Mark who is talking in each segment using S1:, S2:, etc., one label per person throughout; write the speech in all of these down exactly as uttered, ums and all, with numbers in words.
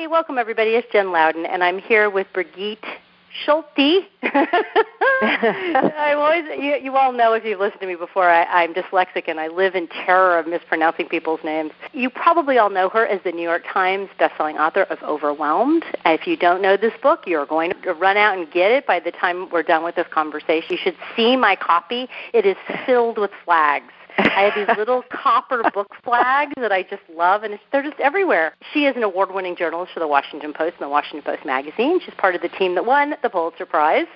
S1: Hey, welcome everybody. It's Jen Loudon, and I'm here with Brigitte Schulte. I'm always, you, you all know if you've listened to me before, I, I'm dyslexic and I live in terror of mispronouncing people's names. You probably all know her as the New York Times bestselling author of Overwhelmed. And if you don't know this book, you're going to run out and get it by the time we're done with this conversation. You should see my copy. It is filled with flags. I have these little copper book flags that I just love, and it's, they're just everywhere. She is an award-winning journalist for the Washington Post and the Washington Post magazine. She's part of the team that won the Pulitzer Prize.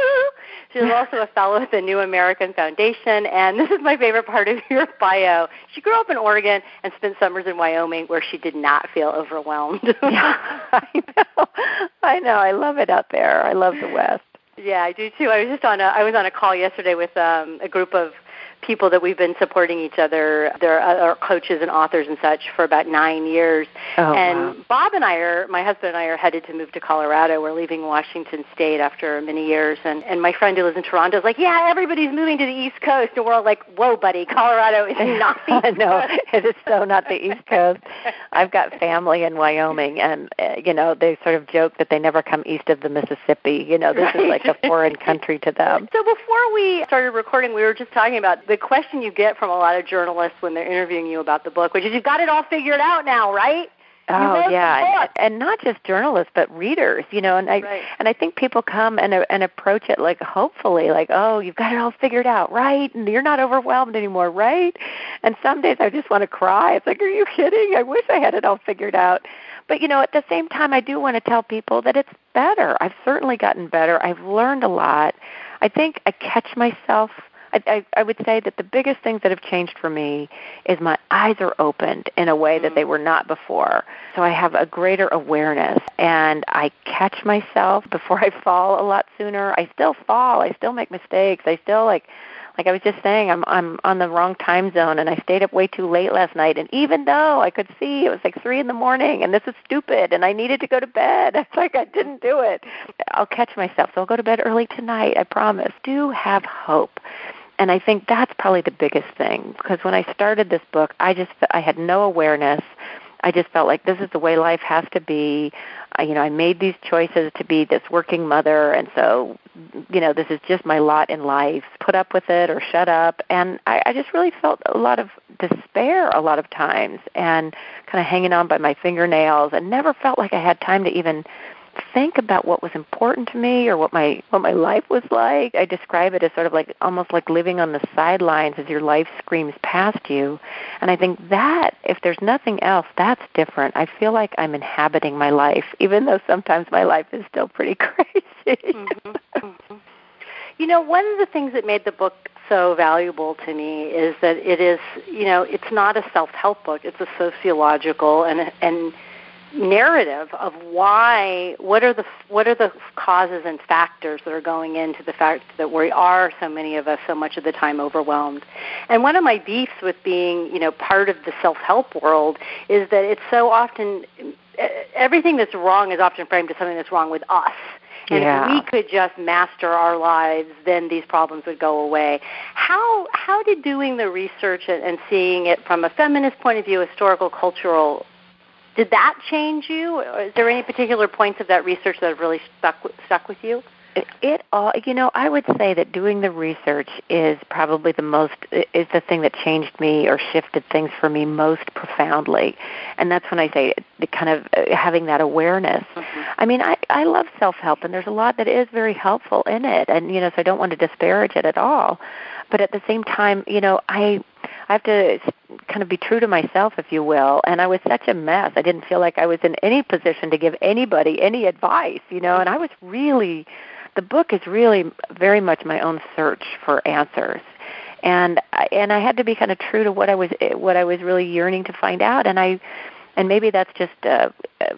S1: She's also a fellow at the New American Foundation, and this is my favorite part of your bio. She grew up in Oregon and spent summers in Wyoming where she did not feel overwhelmed.
S2: Yeah, I know. I know. I love it out there. I love the West.
S1: Yeah, I do too. I was just on a I was on a call yesterday with um, a group of people that we've been supporting each other. They're uh, coaches and authors and such for about nine years.
S2: Oh,
S1: and
S2: wow.
S1: Bob and I are, my husband and I are headed to move to Colorado. We're leaving Washington State after many years. And, and my friend who lives in Toronto is like, yeah, everybody's moving to the East Coast. And we're all like, whoa, buddy, Colorado is not the East
S2: No,
S1: Coast.
S2: it is so not the East Coast. I've got family in Wyoming, and, uh, you know, they sort of joke that they never come east of the Mississippi. You know, this
S1: Right.
S2: is like a foreign country to them.
S1: So before we started recording, we were just talking about the question you get from a lot of journalists when they're interviewing you about the book, which is you've got it all figured out now, right?
S2: Oh yeah, and, and not just journalists, but readers, you know. And I
S1: right.
S2: and I think people come and and approach it like hopefully, like, oh, you've got it all figured out, right? And you're not overwhelmed anymore, right? And some days I just want to cry. It's like, are you kidding? I wish I had it all figured out. But you know, at the same time, I do want to tell people that it's better. I've certainly gotten better. I've learned a lot. I think I catch myself. I, I, I would say that the biggest things that have changed for me is my eyes are opened in a way that they were not before. So I have a greater awareness, and I catch myself before I fall a lot sooner. I still fall. I still make mistakes. I still, like, like I was just saying, I'm I'm on the wrong time zone, and I stayed up way too late last night. And even though I could see it was like three in the morning, and this is stupid, and I needed to go to bed, it's like I didn't do it. I'll catch myself. So I'll go to bed early tonight, I promise. Do have hope. And I think that's probably the biggest thing, because when I started this book, I just I had no awareness. I just felt like this is the way life has to be. I, you know, I made these choices to be this working mother, and so, you know, this is just my lot in life. Put up with it or shut up. And I, I just really felt a lot of despair a lot of times, and kind of hanging on by my fingernails, and never felt like I had time to even think about what was important to me or what my what my life was like. I describe it as sort of like almost like living on the sidelines as your life screams past you. And I think that, if there's nothing else, that's different. I feel like I'm inhabiting my life, even though sometimes my life is still pretty crazy.
S1: mm-hmm. Mm-hmm. You know, one of the things that made the book so valuable to me is that it is, you know, it's not a self-help book. It's a sociological and and narrative of why, what are the what are the causes and factors that are going into the fact that we are, so many of us, so much of the time overwhelmed. And one of my beefs with being, you know, part of the self-help world is that it's so often, everything that's wrong is often framed as something that's wrong with us. And
S2: yeah.
S1: if we could just master our lives, then these problems would go away. How how did doing the research and, and seeing it from a feminist point of view, historical, cultural, did that change you? Or is there any particular points of that research that have really stuck stuck with you?
S2: It, it all, you know, I would say that doing the research is probably the most, is the thing that changed me or shifted things for me most profoundly. And that's when I say the kind of having that awareness. Mm-hmm. I mean, I, I love self-help, and there's a lot that is very helpful in it. And, you know, so I don't want to disparage it at all. But at the same time, you know, I I have to kind of be true to myself, if you will. And I was such a mess. I didn't feel like I was in any position to give anybody any advice, you know. And I was really, the book is really very much my own search for answers. And I, and I had to be kind of true to what I was what I was really yearning to find out. And I and maybe that's just uh,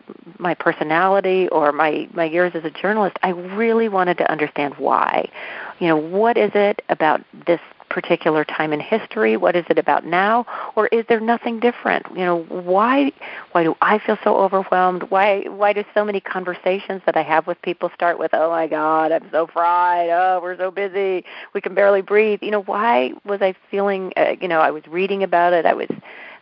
S2: my personality or my, my years as a journalist. I really wanted to understand why. You know, what is it about this particular time in history? What is it about now? Or is there nothing different? You know, why why do I feel so overwhelmed? Why why do so many conversations that I have with people start with, oh my God, I'm so fried, oh, we're so busy, we can barely breathe? You know, why was I feeling, uh, you know, I was reading about it, I was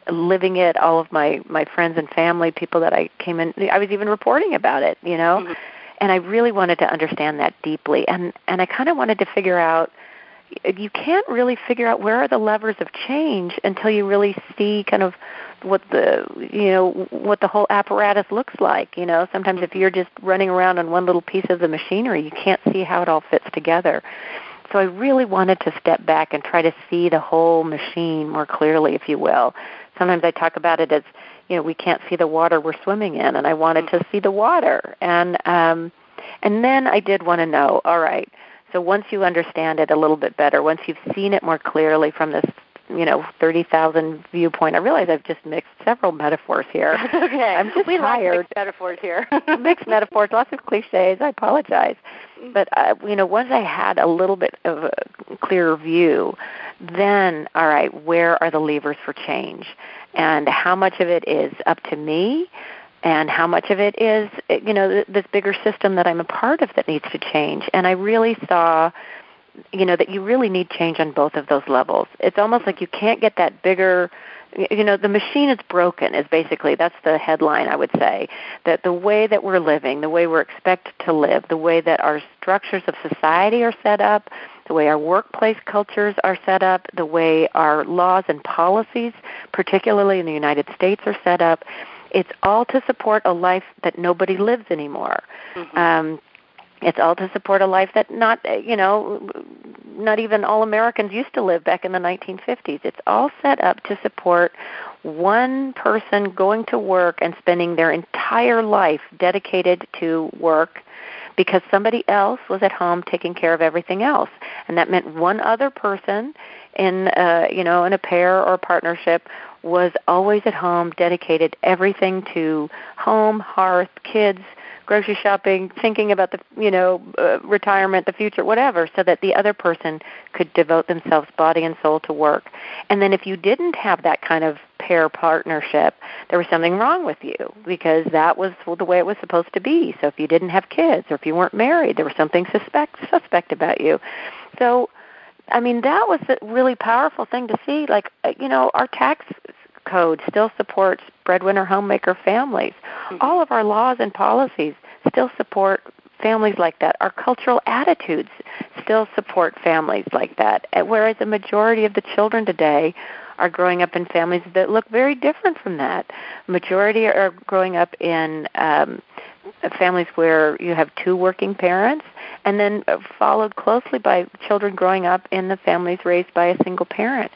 S2: living it. All of my, my friends and family, people that I came in, I was even reporting about it, you know. Mm-hmm. And I really wanted to understand that deeply. And, and I kind of wanted to figure out, you can't really figure out where are the levers of change until you really see kind of what the, you know, what the whole apparatus looks like. You know, sometimes if you're just running around on one little piece of the machinery, you can't see how it all fits together. So I really wanted to step back and try to see the whole machine more clearly, if you will. Sometimes I talk about it as, you know, we can't see the water we're swimming in, and I wanted to see the water. And um, and then I did want to know, all right, so once you understand it a little bit better, once you've seen it more clearly from this, you know, thirty thousand viewpoint, I realize I've just mixed several metaphors here.
S1: Okay.
S2: I'm just
S1: we
S2: tired.
S1: like mixed metaphors here.
S2: Mixed metaphors, lots of cliches. I apologize. But, uh, you know, once I had a little bit of a clearer view, then, all right, where are the levers for change? And how much of it is up to me? And how much of it is, you know, this bigger system that I'm a part of that needs to change? And I really saw, you know, that you really need change on both of those levels. It's almost like you can't get that bigger, you know, the machine is broken is basically, that's the headline I would say, that the way that we're living, the way we're expected to live, the way that our structures of society are set up, the way our workplace cultures are set up, the way our laws and policies, particularly in the United States, are set up, it's all to support a life that nobody lives anymore. Mm-hmm. Um, it's all to support a life that not, you know, not even all Americans used to live back in the nineteen fifties. It's all set up to support one person going to work and spending their entire life dedicated to work because somebody else was at home taking care of everything else. And that meant one other person in, uh, you know, in a pair or a partnership was always at home, dedicated everything to home, hearth, kids, grocery shopping, thinking about the, you know, uh, retirement, the future, whatever, so that the other person could devote themselves body and soul to work. And then if you didn't have that kind of pair partnership, there was something wrong with you because that was the way it was supposed to be. So if you didn't have kids or if you weren't married, there was something suspect suspect about you. So, I mean, that was a really powerful thing to see. Like, you know, our tax code still supports breadwinner homemaker families. Mm-hmm. All of our laws and policies still support families like that. Our cultural attitudes still support families like that, whereas the majority of the children today are growing up in families that look very different from that. Majority are growing up in um, families where you have two working parents, and then followed closely by children growing up in the families raised by a single parent.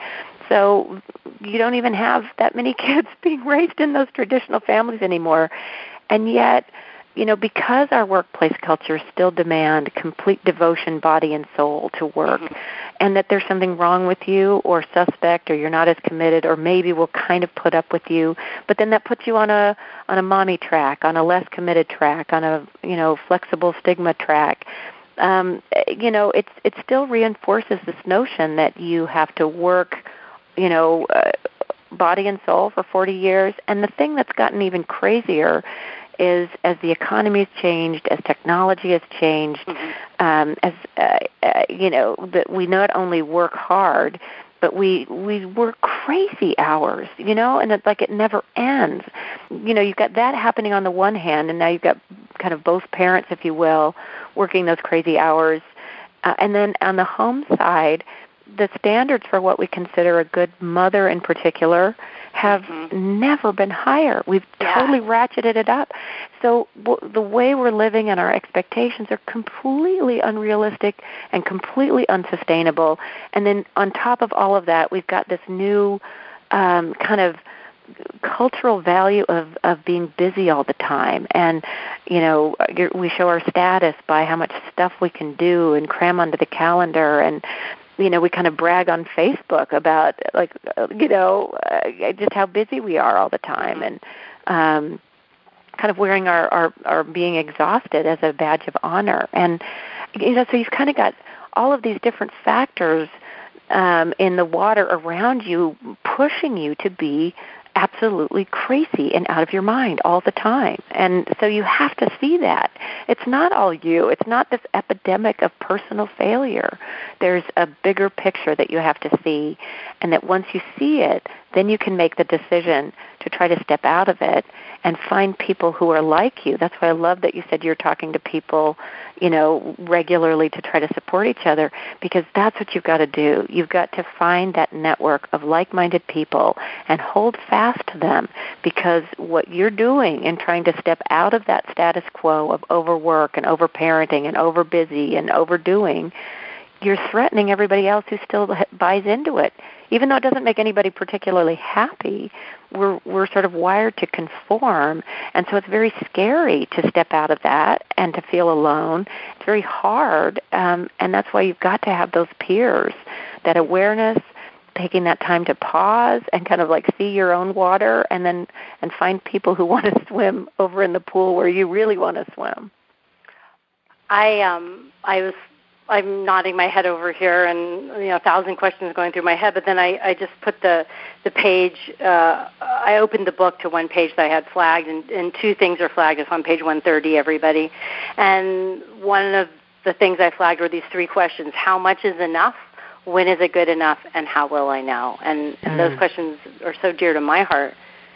S2: So you don't even have that many kids being raised in those traditional families anymore. And yet, you know, because our workplace cultures still demand complete devotion, body and soul to work, mm-hmm. and that there's something wrong with you or suspect or you're not as committed or maybe we'll kind of put up with you, but then that puts you on a on a mommy track, on a less committed track, on a, you know, flexible stigma track. Um, you know, it's it still reinforces this notion that you have to work, you know, uh, body and soul for forty years. And the thing that's gotten even crazier is as the economy has changed, as technology has changed, mm-hmm. um, as, uh, uh, you know, that we not only work hard, but we, we work crazy hours, you know, and it's like it never ends. You know, you've got that happening on the one hand, and now you've got kind of both parents, if you will, working those crazy hours. Uh, and then on the home side, the standards for what we consider a good mother in particular have mm-hmm. never been higher. We've yeah. totally ratcheted it up. So w- the way we're living and our expectations are completely unrealistic and completely unsustainable. And then on top of all of that, we've got this new um, kind of cultural value of, of being busy all the time. And, you know, we show our status by how much stuff we can do and cram onto the calendar, and you know, we kind of brag on Facebook about, like, you know, uh, just how busy we are all the time, and um, kind of wearing our, our, our being exhausted as a badge of honor. And, you know, so you've kind of got all of these different factors um, in the water around you pushing you to be absolutely crazy and out of your mind all the time. And so you have to see that. It's not all you. It's not this epidemic of personal failure. There's a bigger picture that you have to see, and that once you see it, then you can make the decision to try to step out of it and find people who are like you. That's why I love that you said you're talking to people, you know, regularly to try to support each other, because that's what you've got to do. You've got to find that network of like-minded people and hold fast to them, because what you're doing in trying to step out of that status quo of overwork and overparenting and overbusy and overdoing, you're threatening everybody else who still buys into it. Even though it doesn't make anybody particularly happy, we're we're sort of wired to conform, and so it's very scary to step out of that and to feel alone. It's very hard, um, and that's why you've got to have those peers, that awareness, taking that time to pause and kind of like see your own water, and then and find people who want to swim over in the pool where you really want to swim.
S1: I um I was. I'm nodding my head over here, and you know, a thousand questions going through my head. But then I, I just put the the page. Uh, I opened the book to one page that I had flagged, and, and two things are flagged. It's on page one thirty, everybody. And one of the things I flagged were these three questions: How much is enough? When is it good enough? And how will I know? And, and mm. those questions are so dear to my heart.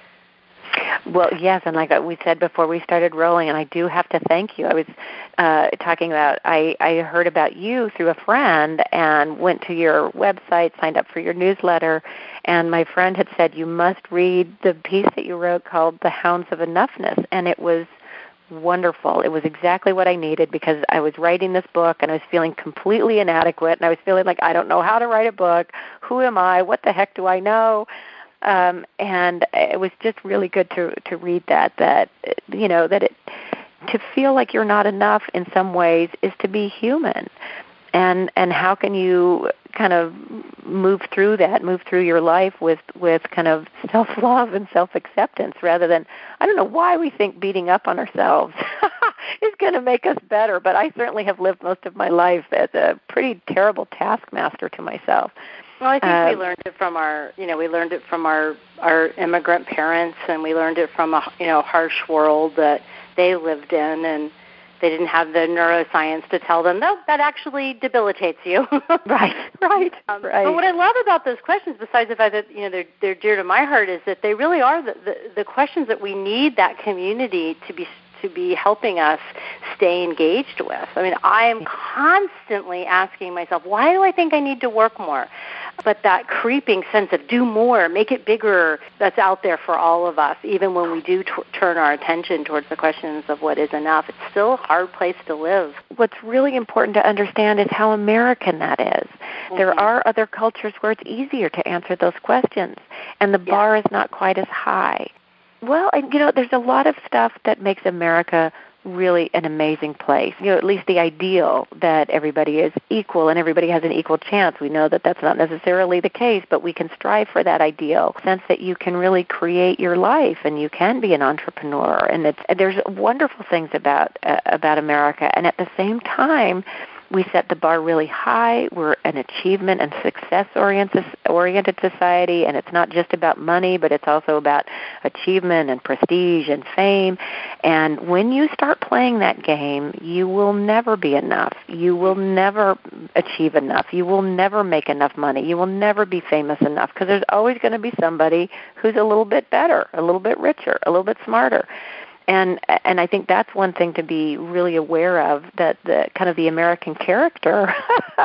S2: Well, yes, and like we said before we started rolling, and I do have to thank you. I was uh, talking about, I, I heard about you through a friend and went to your website, signed up for your newsletter, and my friend had said, you must read the piece that you wrote called The Hounds of Enoughness, and it was wonderful. It was exactly what I needed, because I was writing this book and I was feeling completely inadequate, and I was feeling like I don't know how to write a book. Who am I? What the heck do I know? Um, and it was just really good to to read that, that, you know, that it, to feel like you're not enough in some ways is to be human. And and how can you kind of move through that, move through your life with, with kind of self-love and self-acceptance, rather than, I don't know why we think beating up on ourselves is going to make us better, but I certainly have lived most of my life as a pretty terrible taskmaster to myself.
S1: Well, I think
S2: um,
S1: we learned it from our, you know, we learned it from our, our immigrant parents, and we learned it from a, you know, harsh world that they lived in, and they didn't have the neuroscience to tell them, no, that actually debilitates you.
S2: Right, right,
S1: um,
S2: right.
S1: But what I love about those questions, besides the fact that, you know, they're, they're dear to my heart, is that they really are the, the, the questions that we need that community to be to be helping us stay engaged with. I mean, I am constantly asking myself, why do I think I need to work more? But that creeping sense of do more, make it bigger, that's out there for all of us, even when we do t- turn our attention towards the questions of what is enough. It's still a hard place to live.
S2: What's really important to understand is how American that is. Mm-hmm. There are other cultures where it's easier to answer those questions, and the bar yeah. is not quite as high. Well, you know, there's a lot of stuff that makes America really an amazing place. You know, at least the ideal that everybody is equal and everybody has an equal chance. We know that that's not necessarily the case, but we can strive for that ideal sense that you can really create your life and you can be an entrepreneur. And it's, there's wonderful things about uh, about America. And at the same time, we set the bar really high. We're an achievement and success-oriented oriented society, and it's not just about money, but it's also about achievement and prestige and fame. And when you start playing that game, you will never be enough. You will never achieve enough. You will never make enough money. You will never be famous enough, because there's always going to be somebody who's a little bit better, a little bit richer, a little bit smarter. And and I think that's one thing to be really aware of, that the kind of the American character,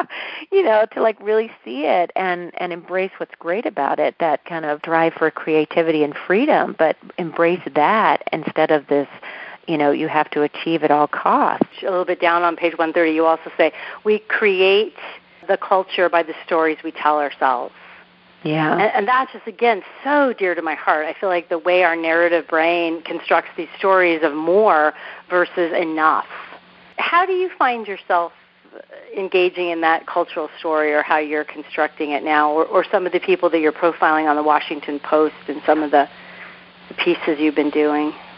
S2: you know, to like really see it and, and embrace what's great about it, that kind of drive for creativity and freedom, but embrace that instead of this, you know, you have to achieve at all costs.
S1: A little bit down on page one thirty, you also say, we create the culture by the stories we tell ourselves.
S2: Yeah.
S1: And, and that's just, again, so dear to my heart. I feel like the way our narrative brain constructs these stories of more versus enough. How do you find yourself engaging in that cultural story, or how you're constructing it now, or, or some of the people that you're profiling on the Washington Post and some of the, the pieces you've been doing?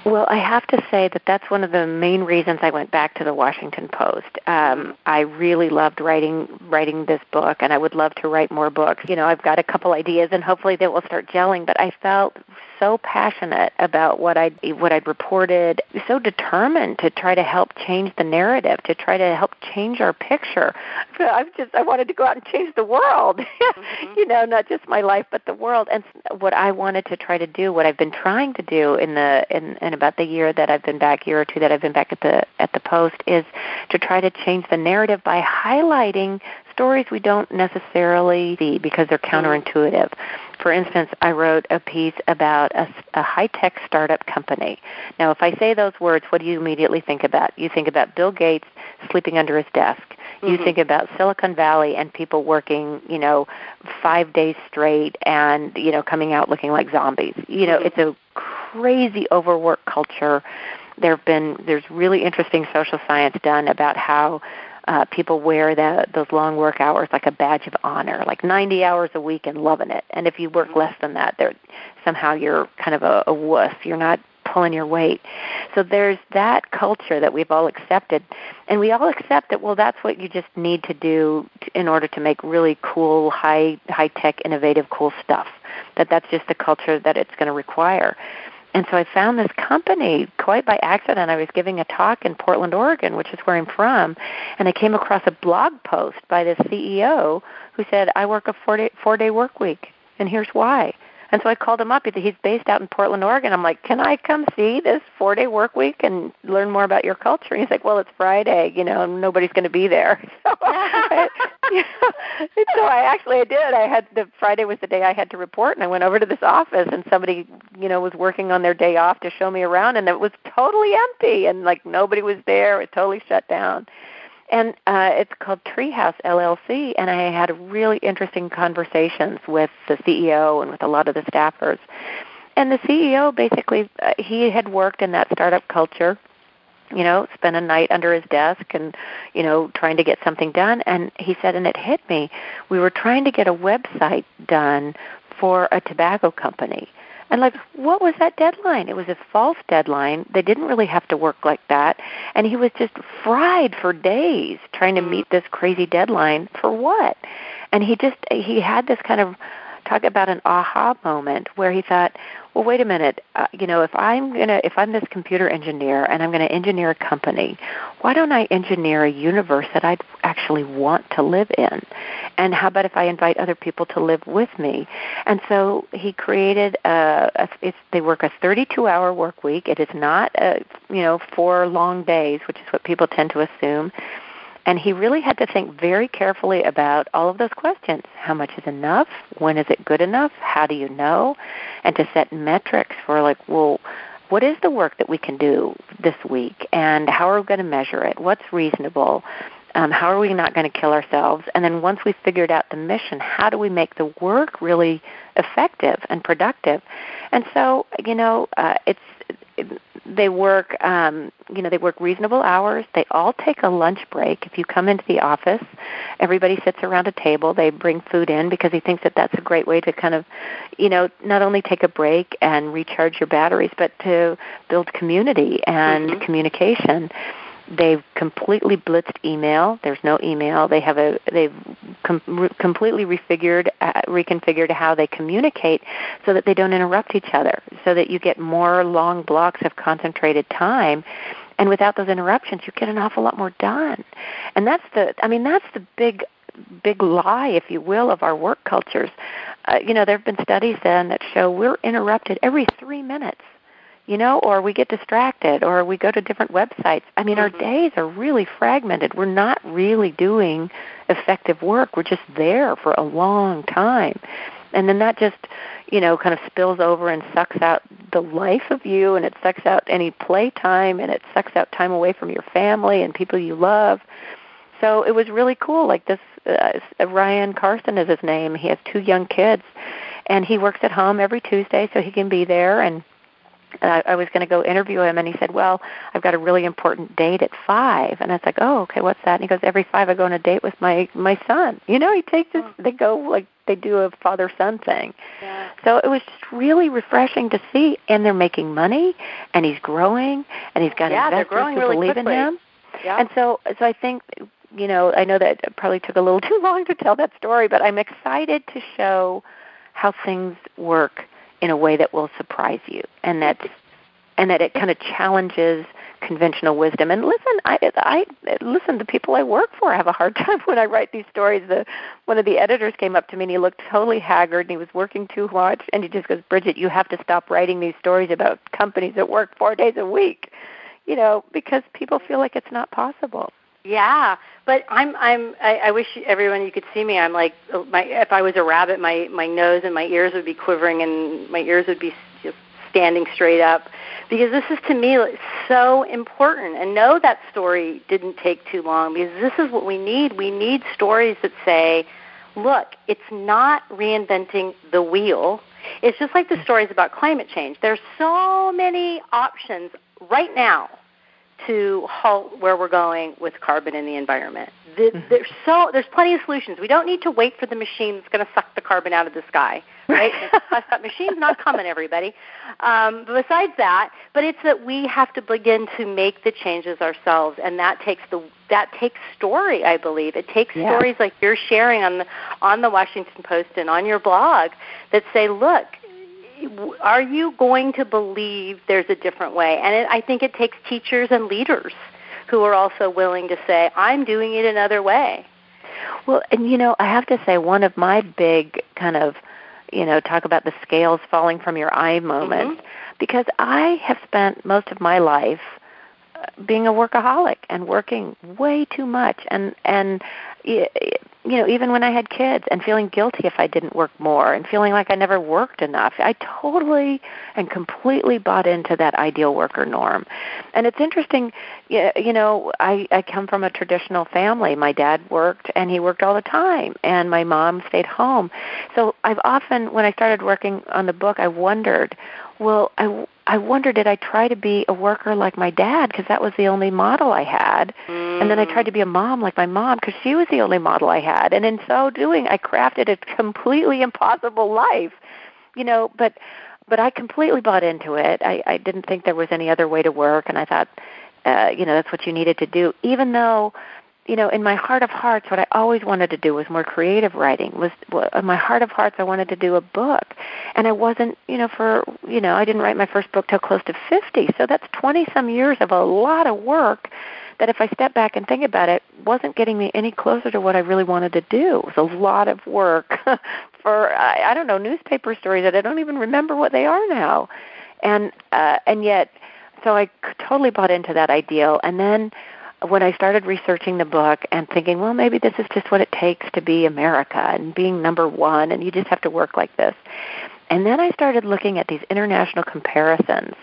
S2: Well, I have to say that that's one of the main reasons I went back to the Washington Post. Um, I really loved writing writing this book, and I would love to write more books. You know, I've got a couple ideas, and hopefully they will start gelling. But I felt so passionate about what I what I'd reported, so determined to try to help change the narrative, to try to help change our picture. I just I wanted to go out and change the world. Mm-hmm. You know, not just my life, but the world. And what I wanted to try to do, what I've been trying to do in the in, in about the year that I've been back, year or two that I've been back at the at the Post, is to try to change the narrative by highlighting stories we don't necessarily see because they're counterintuitive. For instance, I wrote a piece about a, a high-tech startup company. Now, if I say those words, what do you immediately think about? You think about Bill Gates sleeping under his desk. You mm-hmm. think about Silicon Valley and people working, you know, five days straight and, you know, coming out looking like zombies. You know, mm-hmm. it's a crazy overwork culture. There have been, there's really interesting social science done about how Uh, people wear the, those long work hours like a badge of honor, like ninety hours a week and loving it. And if you work less than that, they're, somehow you're kind of a, a wuss. You're not pulling your weight. So there's that culture that we've all accepted. And we all accept that, well, that's what you just need to do to, in order to make really cool, high, high-tech, innovative, cool stuff, that that's just the culture that it's going to require. And so I found this company quite by accident. I was giving a talk in Portland, Oregon, which is where I'm from, and I came across a blog post by the C E O who said, I work a four-day, four-day work week, and here's why. And so I called him up. He's based out in Portland, Oregon. I'm like, can I come see this four-day work week and learn more about your culture? And he's like, well, it's Friday, you know, and nobody's going to be there. So I, you know, so I actually I did. I had the Friday was the day I had to report, and I went over to this office, and somebody, you know, was working on their day off to show me around, and it was totally empty, and like nobody was there. It was totally shut down. And uh, it's called Treehouse L L C, and I had really interesting conversations with the C E O and with a lot of the staffers. And the C E O basically, uh, he had worked in that startup culture, you know, spent a night under his desk and, you know, trying to get something done. And he said, and it hit me, we were trying to get a website done for a tobacco company. And like, what was that deadline? It was a false deadline. They didn't really have to work like that. And he was just fried for days trying to meet this crazy deadline for what? And he just, he had this kind of, talk about an aha moment where he thought, well, wait a minute, uh, you know, if I'm going to, if I'm this computer engineer and I'm going to engineer a company, why don't I engineer a universe that I'd actually want to live in? And how about if I invite other people to live with me? And so he created a, a it's, they work a thirty-two hour work week. It is not, a, you know, four long days, which is what people tend to assume. And he really had to think very carefully about all of those questions. How much is enough? When is it good enough? How do you know? And to set metrics for like, well, what is the work that we can do this week? And how are we going to measure it? What's reasonable? Um, how are we not going to kill ourselves? And then once we figured out the mission, how do we make the work really effective and productive? And so, you know, uh, it's it, they work, um, you know, they work reasonable hours. They all take a lunch break. If you come into the office, everybody sits around a table. They bring food in because he thinks that that's a great way to kind of, you know, not only take a break and recharge your batteries, but to build community and mm-hmm. communication. They've completely blitzed email. There's no email. They have a they've com- re- completely refigured, uh, reconfigured how they communicate so that they don't interrupt each other, so that you get more long blocks of concentrated time. And without those interruptions, you get an awful lot more done. And that's the I mean that's the big big lie, if you will, of our work cultures. Uh, you know, there have been studies then that show we're interrupted every three minutes. You know, or we get distracted, or we go to different websites. I mean, mm-hmm. our days are really fragmented. We're not really doing effective work. We're just there for a long time. And then that just, you know, kind of spills over and sucks out the life of you, and it sucks out any playtime, and it sucks out time away from your family and people you love. So it was really cool. Like this, uh, Ryan Carson is his name. He has two young kids, and he works at home every Tuesday so he can be there, and And I, I was going to go interview him, and he said, well, I've got a really important date at five. And I was like, oh, okay, what's that? And he goes, every five I go on a date with my, my son. You know, he takes this, they go like they do a father-son thing.
S1: Yeah.
S2: So it was just really refreshing to see, and they're making money, and he's growing, and he's got
S1: yeah,
S2: investors
S1: they're growing
S2: who
S1: really
S2: believe
S1: quickly.
S2: in him.
S1: Yeah.
S2: And so, so I think, you know, I know that it probably took a little too long to tell that story, but I'm excited to show how things work in a way that will surprise you, and that's and that it kind of challenges conventional wisdom. And listen, I, I listen. The people I work for have a hard time when I write these stories. The one of the editors came up to me and he looked totally haggard and he was working too much, and he just goes, "Bridget, you have to stop writing these stories about companies that work four days a week, you know, because people feel like it's not possible."
S1: Yeah, but I'm I'm I, I wish everyone you could see me. I'm like my if I was a rabbit, my my nose and my ears would be quivering and my ears would be just standing straight up, because this is to me so important. And no, that story didn't take too long, because this is what we need. We need stories that say, look, it's not reinventing the wheel. It's just like the stories about climate change. There's so many options right now to halt where we're going with carbon in the environment. There's so there's plenty of solutions. We don't need to wait for the machine that's going to suck the carbon out of the sky, right? That machine's not coming, everybody. Um, but besides that, but it's that we have to begin to make the changes ourselves, and that takes the that takes story. I believe it takes
S2: yeah.
S1: stories like you're sharing on the on the Washington Post and on your blog that say, look, are you going to believe there's a different way? And it, I think it takes teachers and leaders who are also willing to say, I'm doing it another way.
S2: Well, and, you know, I have to say one of my big kind of, you know, talk about the scales falling from your eye moments, mm-hmm. because I have spent most of my life being a workaholic and working way too much, and and you know, even when I had kids, and feeling guilty if I didn't work more, and feeling like I never worked enough. I totally and completely bought into that ideal worker norm. And it's interesting, you know, I, I come from a traditional family. My dad worked, and he worked all the time, and my mom stayed home. So I've often, when I started working on the book, I wondered, well, I, I wonder, did I try to be a worker like my dad, because that was the only model I had? Mm. And then I tried to be a mom like my mom, because she was the only model I had. And in so doing, I crafted a completely impossible life, you know, but but I completely bought into it. I, I didn't think there was any other way to work, and I thought, uh, you know, that's what you needed to do, even though, you know, in my heart of hearts, what I always wanted to do was more creative writing. Was in my heart of hearts, I wanted to do a book, and I wasn't, you know, for, you know, I didn't write my first book till close to fifty. So that's twenty some years of a lot of work that, if I step back and think about it, wasn't getting me any closer to what I really wanted to do. It was a lot of work for, I, I don't know, newspaper stories that I don't even remember what they are now, and uh, and yet, so I totally bought into that ideal, and then when I started researching the book and thinking, well, maybe this is just what it takes to be America and being number one, and you just have to work like this. And then I started looking at these international comparisons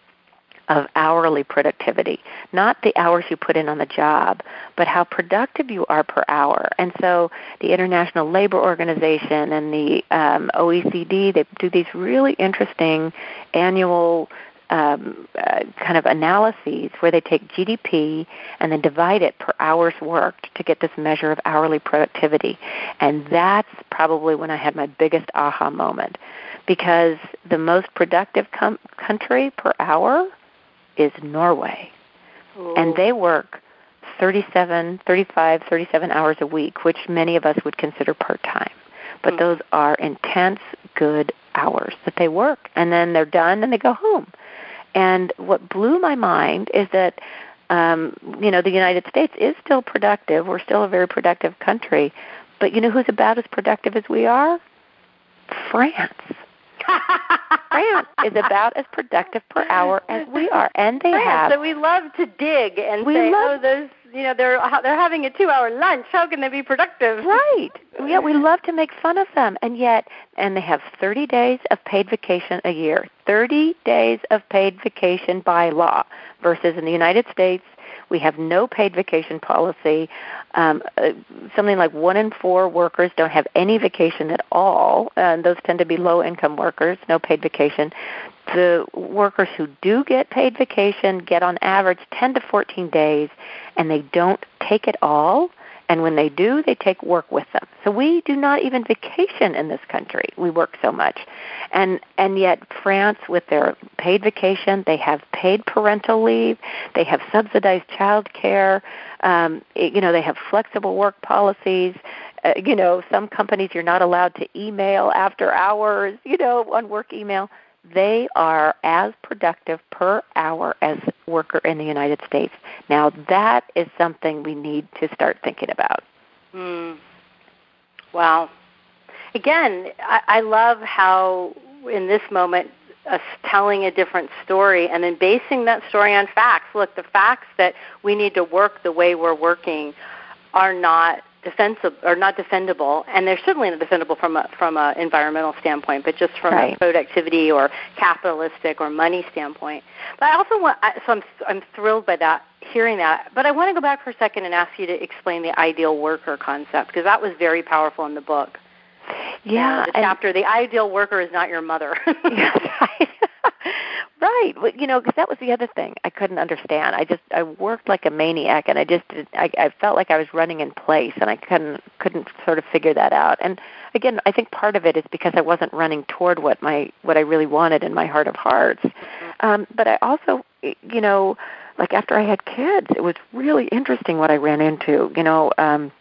S2: of hourly productivity, not the hours you put in on the job, but how productive you are per hour. And so the International Labor Organization and the um, O E C D, they do these really interesting annual Um, uh, kind of analyses where they take G D P and then divide it per hours worked to get this measure of hourly productivity. And that's probably when I had my biggest aha moment, because the most productive com- country per hour is Norway. Ooh. And they work thirty-seven, thirty-five, thirty-seven hours a week, which many of us would consider part-time. But mm. those are intense, good hours that they work. And then they're done and they go home. And what blew my mind is that, um, you know, the United States is still productive. We're still a very productive country. But you know who's about as productive as we are? France. France is about as productive per hour as we are. And they
S1: France,
S2: have...
S1: So we love to dig and
S2: we
S1: say,
S2: love,
S1: oh, those... You know, they're they're having a two-hour lunch. How can they be productive?
S2: Right. Yeah, we love to make fun of them. And yet, and they have thirty days of paid vacation a year. thirty days of paid vacation by law, versus in the United States, We have no paid vacation policy. Um, uh, something like one in four workers don't have any vacation at all, and those tend to be low-income workers, no paid vacation. The workers who do get paid vacation get on average ten to fourteen days, and they don't take it all. And when they do, they take work with them. So we do not even vacation in this country. We work so much. And and yet France, with their paid vacation, they have paid parental leave. They have subsidized child care. Um, you know, they have flexible work policies. Uh, you know, some companies you're not allowed to email after hours, you know, on work email. They are as productive per hour as a worker in the United States. Now, that is something we need to start thinking about.
S1: Mm. Wow. Again, I, I love how in this moment us telling a different story and then basing that story on facts. Look, the facts that we need to work the way we're working are not defensible or not defendable, and they're certainly not defendable from a from an environmental standpoint, but just from right. a productivity or capitalistic or money standpoint. But I also want, so I'm I'm thrilled by that, hearing that. But I want to go back for a second and ask you to explain the ideal worker concept, because that was very powerful in the book.
S2: Yeah,
S1: uh, the chapter, the ideal worker is not your mother.
S2: Yeah, right. Right. Well, you know, because that was the other thing I couldn't understand. I just I worked like a maniac, and I just did, I, I felt like I was running in place, and I couldn't couldn't sort of figure that out. And again, I think part of it is because I wasn't running toward what my what I really wanted in my heart of hearts. Um, but I also, you know, like after I had kids, it was really interesting what I ran into. You know. Um,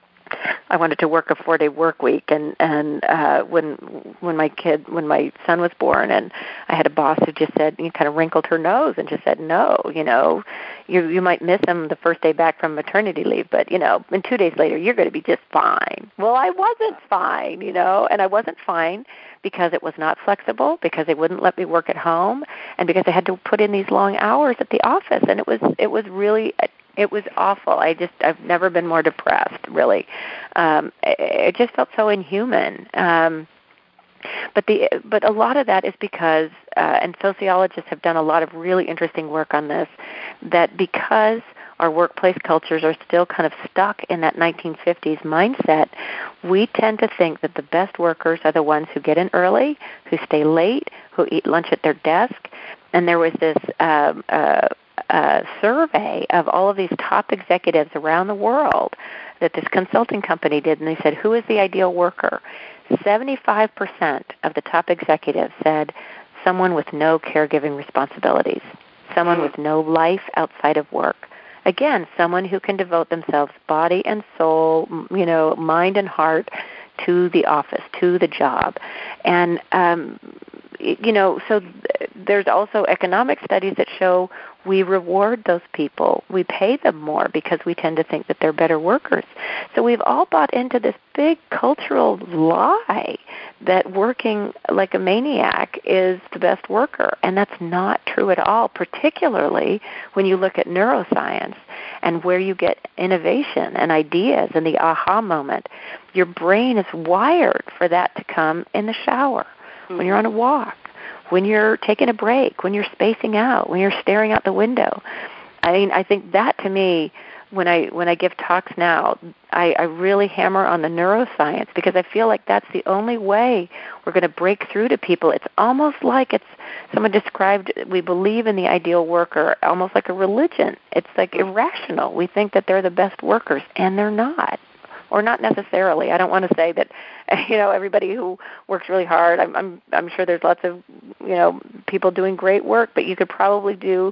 S2: I wanted to work a four-day work week, and and uh, when when my kid, when my son was born, and I had a boss who just said, you kind of wrinkled her nose and just said, no, you know, you you might miss him the first day back from maternity leave, but you know, and two days later you're going to be just fine. Well, I wasn't fine, you know, and I wasn't fine because it was not flexible, because they wouldn't let me work at home, and because I had to put in these long hours at the office, and it was it was really. It was awful. I just, I've never been more depressed, really. Um, it, it just felt so inhuman. Um, but the, but a lot of that is because, uh, and sociologists have done a lot of really interesting work on this, that because our workplace cultures are still kind of stuck in that nineteen fifties mindset, we tend to think that the best workers are the ones who get in early, who stay late, who eat lunch at their desk. And there was this um, uh, uh, survey of all of these top executives around the world that this consulting company did, and they said, who is the ideal worker? seventy-five percent of the top executives said someone with no caregiving responsibilities, someone with no life outside of work. Again, someone who can devote themselves body and soul, you know, mind and heart to the office, to the job. And, um, you know, so th- there's also economic studies that show we reward those people. We pay them more because we tend to think that they're better workers. So we've all bought into this big cultural lie that working like a maniac is the best worker. And that's not true at all, particularly when you look at neuroscience and where you get innovation and ideas and the aha moment. Your brain is wired for that to come in the shower, when you're on a walk, when you're taking a break, when you're spacing out, when you're staring out the window. I mean, I think that to me, when I when I give talks now, I, I really hammer on the neuroscience, because I feel like that's the only way we're going to break through to people. It's almost like it's, someone described, we believe in the ideal worker almost like a religion. It's like irrational. We think that they're the best workers, and they're not. Or not necessarily. I don't want to say that, you know, everybody who works really hard. I'm, I'm, I'm sure there's lots of, you know, people doing great work, but you could probably do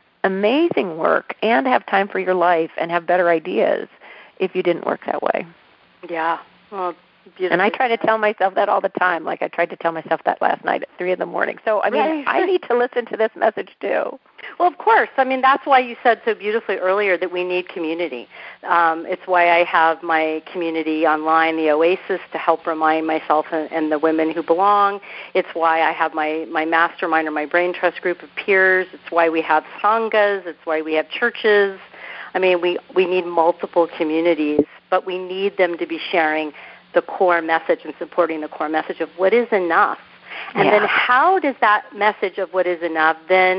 S2: amazing work and have time for your life and have better ideas if you didn't work that way.
S1: Yeah. Well,
S2: and I try to tell myself that all the time. Like I tried to tell myself that last night at three in the morning. So I mean, right. I need to listen to this message too.
S1: Well, of course. I mean, that's why you said so beautifully earlier that we need community. Um, it's why I have my community online, the Oasis, to help remind myself and, and the women who belong. It's why I have my, my mastermind or my brain trust group of peers. It's why we have sanghas. It's why we have churches. I mean, we, we need multiple communities, but we need them to be sharing the core message and supporting the core message of what is enough. And yeah. then how does that message of what is enough then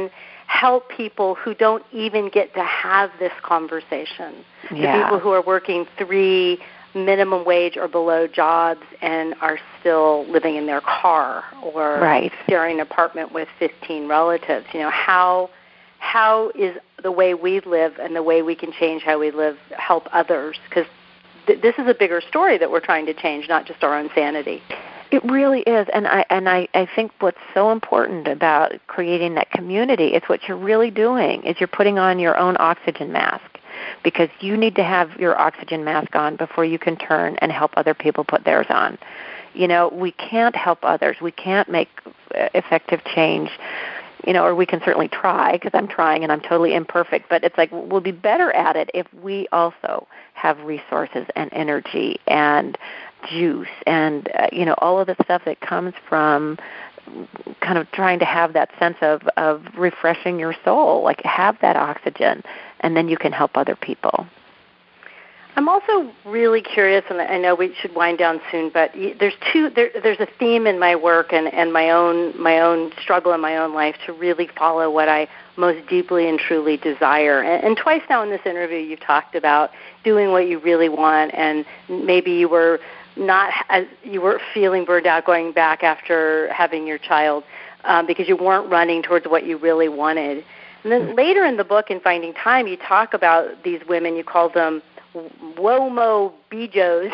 S1: help people who don't even get to have this conversation.
S2: Yeah.
S1: The people who are working three minimum wage or below jobs and are still living in their car or
S2: right.
S1: sharing an apartment with fifteen relatives. You know, how how is the way we live and the way we can change how we live help others? Because th- this is a bigger story that we're trying to change, not just our own sanity.
S2: It really is, and I and I, I think what's so important about creating that community is what you're really doing is you're putting on your own oxygen mask, because you need to have your oxygen mask on before you can turn and help other people put theirs on. You know, we can't help others. We can't make effective change, you know, or we can certainly try, because I'm trying and I'm totally imperfect, but it's like we'll be better at it if we also have resources and energy and juice and, uh, you know, all of the stuff that comes from kind of trying to have that sense of, of refreshing your soul, like have that oxygen, and then you can help other people.
S1: I'm also really curious, and I know we should wind down soon, but there's two. There, there's a theme in my work and, and my own my own struggle in my own life to really follow what I most deeply and truly desire. And, and twice now in this interview, you've talked about doing what you really want, and maybe you were not as you were feeling burned out going back after having your child um, because you weren't running towards what you really wanted. And then later in the book, in Finding Time, you talk about these women. You call them Womo Bijos.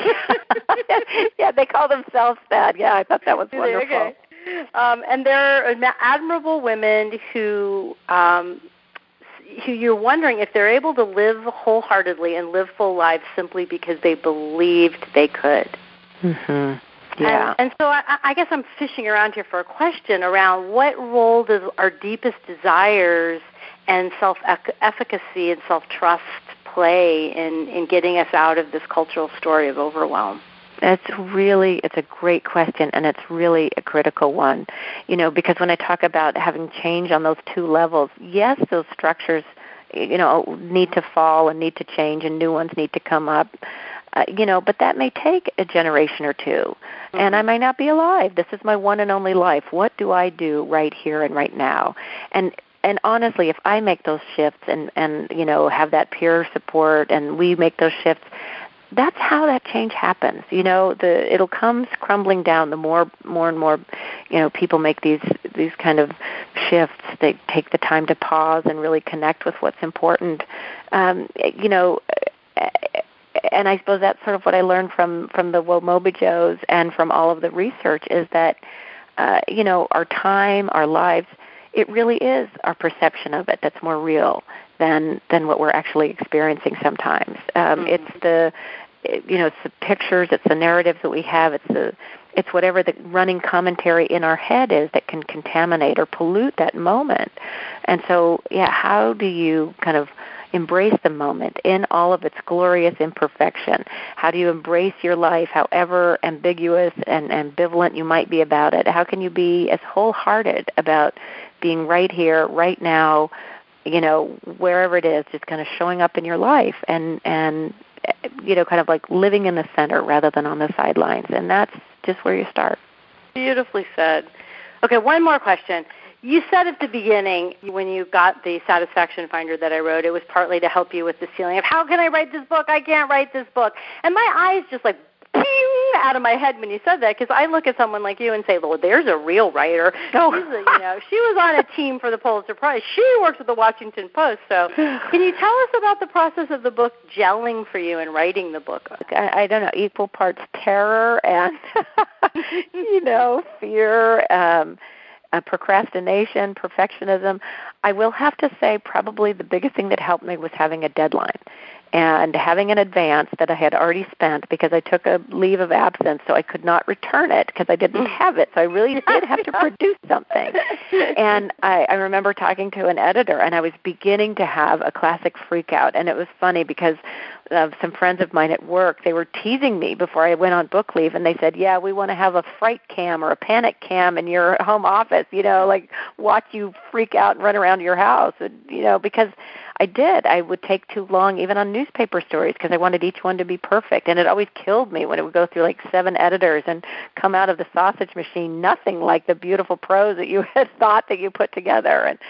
S2: Yeah, they call themselves that. Yeah, I thought that was wonderful.
S1: Okay. Um, and they're admirable women who um, who you're wondering if they're able to live wholeheartedly and live full lives simply because they believed they could.
S2: Mm-hmm. Yeah.
S1: And, and so I, I guess I'm fishing around here for a question around what role does our deepest desires and self-efficacy and self-trust play in, in getting us out of this cultural story of overwhelm?
S2: It's really, it's a great question, and it's really a critical one, you know, because when I talk about having change on those two levels, yes, those structures, you know, need to fall and need to change, and new ones need to come up, uh, you know, but that may take a generation or two, mm-hmm. and I might not be alive. This is my one and only life. What do I do right here and right now? And And honestly, if I make those shifts and, and, you know, have that peer support and we make those shifts, that's how that change happens. You know, the it'll come crumbling down the more more and more, you know, people make these these kind of shifts. They take the time to pause and really connect with what's important. Um, you know, and I suppose that's sort of what I learned from, from the Womobijos and from all of the research is that, uh, you know, our time, our lives, it really is our perception of it that's more real than than what we're actually experiencing sometimes. Um, mm-hmm. It's the, you know, it's the pictures, it's the narratives that we have, it's the, it's whatever the running commentary in our head is that can contaminate or pollute that moment. And so, yeah, how do you kind of embrace the moment in all of its glorious imperfection? How do you embrace your life, however ambiguous and ambivalent you might be about it? How can you be as wholehearted about being right here, right now, you know, wherever it is, just kind of showing up in your life and, and you know, kind of like living in the center rather than on the sidelines. And that's just where you start.
S1: Beautifully said. Okay, one more question. You said at the beginning when you got the Satisfaction Finder that I wrote, it was partly to help you with this feeling of how can I write this book? I can't write this book. And my eyes just like ping out of my head when you said that, because I look at someone like you and say, well, there's a real writer. Oh. She's a, you know, she was on a team for the Pulitzer Prize. She works at the Washington Post. So can you tell us about the process of the book gelling for you and writing the book?
S2: I, I don't know, equal parts terror and, you know, fear, um, uh, procrastination, perfectionism. I will have to say probably the biggest thing that helped me was having a deadline and having an advance that I had already spent because I took a leave of absence, so I could not return it because I didn't have it. So I really did have to produce something. And I, I remember talking to an editor, and I was beginning to have a classic freak out. And it was funny because uh, some friends of mine at work, they were teasing me before I went on book leave, and they said, yeah, we want to have a fright cam or a panic cam in your home office, you know, like watch you freak out and run around your house, and, you know, because I did. I would take too long, even on newspaper stories, because I wanted each one to be perfect. And it always killed me when it would go through like seven editors and come out of the sausage machine nothing like the beautiful prose that you had thought that you put together. And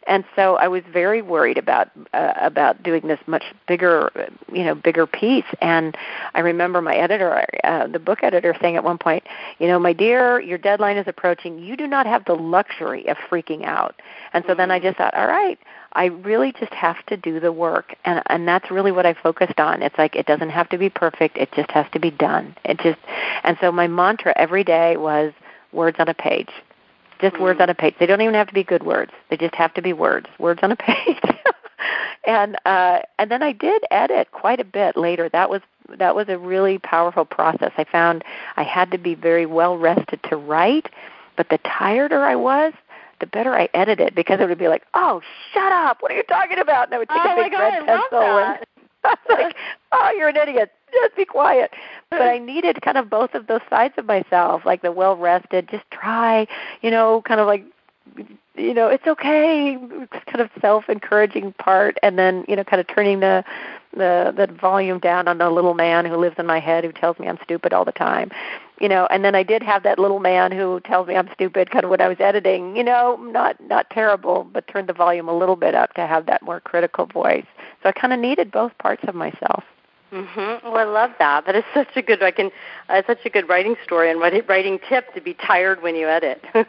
S2: And so I was very worried about uh, about doing this much bigger, you know, bigger piece. And I remember my editor, uh, the book editor, saying at one point, you know, my dear, your deadline is approaching. You do not have the luxury of freaking out. And so then I just thought, all right, I really just have to do the work, and and that's really what I focused on. It's like it doesn't have to be perfect; it just has to be done. It just, and so my mantra every day was words on a page, just mm. words on a page. They don't even have to be good words; they just have to be words, words on a page. and uh, and then I did edit quite a bit later. That was that was a really powerful process. I found I had to be very well rested to write, but the tireder I was, the better I edited, because it would be like, oh, shut up, what are you talking about? And I would take
S1: oh
S2: a big
S1: God,
S2: red
S1: I
S2: pencil
S1: love
S2: and I was like, oh, you're an idiot, just be quiet. But I needed kind of both of those sides of myself, like the well-rested, just try, you know, kind of like, you know, it's okay, kind of self-encouraging part, and then, you know, kind of turning the the the volume down on the little man who lives in my head who tells me I'm stupid all the time. You know, and then I did have that little man who tells me I'm stupid kind of when I was editing, you know, not not terrible, but turned the volume a little bit up to have that more critical voice. So I kind of needed both parts of myself.
S1: Mm-hmm. Well, I love that. That is such a good, I can, uh, such a good writing story and writing tip to be tired when you edit. Try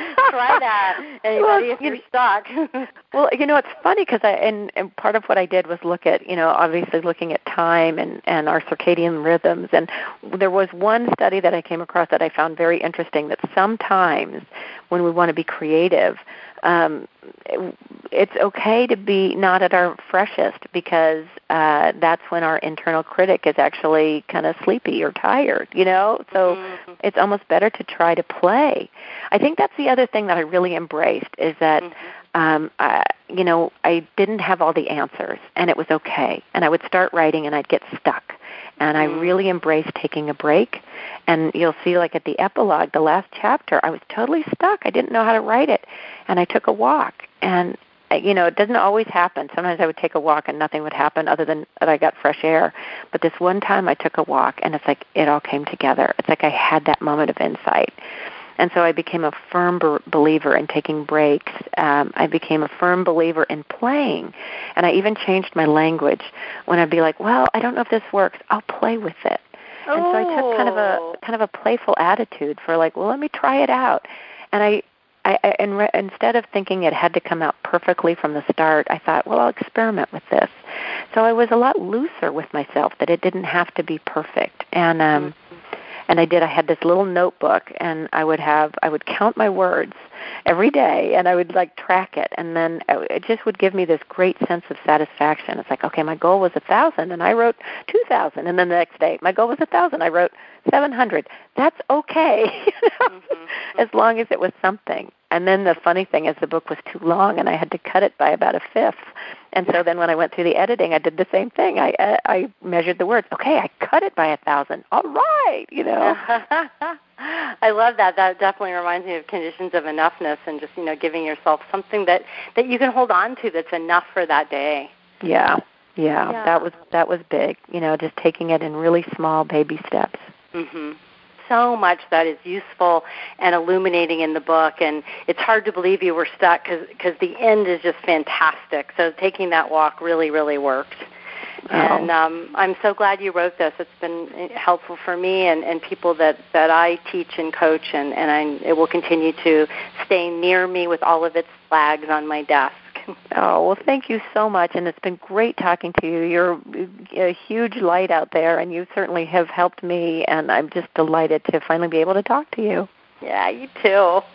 S1: that, anybody, well, if you're stuck.
S2: Well, you know, it's funny because I, and, and part of what I did was look at, you know, obviously looking at time and, and our circadian rhythms. And there was one study that I came across that I found very interesting, that sometimes when we want to be creative, um, it's okay to be not at our freshest, because uh, that's when our internal critic is actually kind of sleepy or tired, you know? So mm-hmm. it's almost better to try to play. I think that's the other thing that I really embraced, is that, mm-hmm. um, I, you know, I didn't have all the answers, and it was okay. And I would start writing, and I'd get stuck. And I really embraced taking a break. And you'll see, like at the epilogue, the last chapter, I was totally stuck. I didn't know how to write it. And I took a walk. And, you know, it doesn't always happen. Sometimes I would take a walk and nothing would happen other than that I got fresh air. But this one time I took a walk, and it's like it all came together. It's like I had that moment of insight. And so I became a firm be- believer in taking breaks. Um, I became a firm believer in playing. And I even changed my language when I'd be like, well, I don't know if this works. I'll play with it. Oh. And so I took kind of a kind of a playful attitude for like, well, let me try it out. And I, I, I and re- instead of thinking it had to come out perfectly from the start, I thought, well, I'll experiment with this. So I was a lot looser with myself, that it didn't have to be perfect. And um mm-hmm. And I did, I had this little notebook, and I would have, I would count my words every day, and I would like track it, and then it just would give me this great sense of satisfaction. It's like, okay, my goal was a thousand, and I wrote two thousand, and then the next day, my goal was a thousand, I wrote seven hundred. That's okay, you know? mm-hmm. as long as it was something. And then the funny thing is, the book was too long, and I had to cut it by about a fifth. And so then when I went through the editing, I did the same thing. I uh, I measured the words. Okay, I cut it by a thousand. All right, you know.
S1: I love that. That definitely reminds me of conditions of enoughness, and just, you know, giving yourself something that, that you can hold on to that's enough for that day.
S2: Yeah, yeah, yeah. That was that was big. You know, just taking it in really small baby steps.
S1: Mm-hmm. So much that is useful and illuminating in the book, and it's hard to believe you were stuck because the end is just fantastic. So taking that walk really, really worked. Oh. And um, I'm so glad you wrote this. It's been helpful for me and, and people that, that I teach and coach, and, and I, it will continue to stay near me with all of its flags on my desk.
S2: Oh, well, thank you so much, and it's been great talking to you. You're a huge light out there, and you certainly have helped me, and I'm just delighted to finally be able to talk to you.
S1: Yeah, you too.